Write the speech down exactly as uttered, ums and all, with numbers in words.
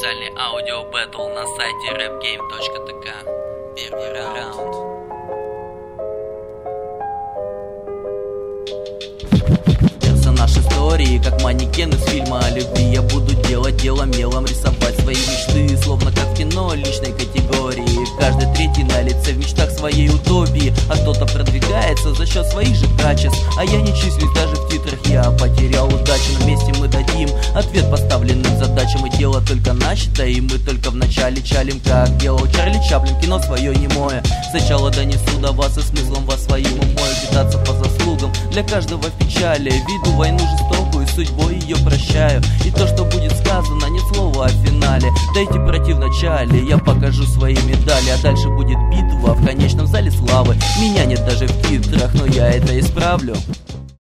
официальный аудио бэтл на сайте рэп гейм точка тэ ка. Первый раунд. Персонаж истории, как манекен из фильма о любви. Я буду делать дело мелом, рисовать свои мечты, словно как в кино личной категории. Каждый третий на лице в мечтах своей утопии, а кто-то продвигается за счет своих же качеств. А я не числюсь даже в титрах, я потерял удачу. Но вместе мы дадим ответ поставленным задачам. И дело только начато, и мы только в начале чалим, как делал Чарли Чаплин, кино свое немое. Сначала донесу до вас и смыслом вас своим умою питаться по заслугам. Для каждого в печали виду войну жестокую, судьбой ее прощаю. И то, что будет сказано, нет слова о финале. Дайте против начале, я покажу свои медали. А дальше будет битва в конечном зале славы. Меня нет даже в титрах, но я это исправлю.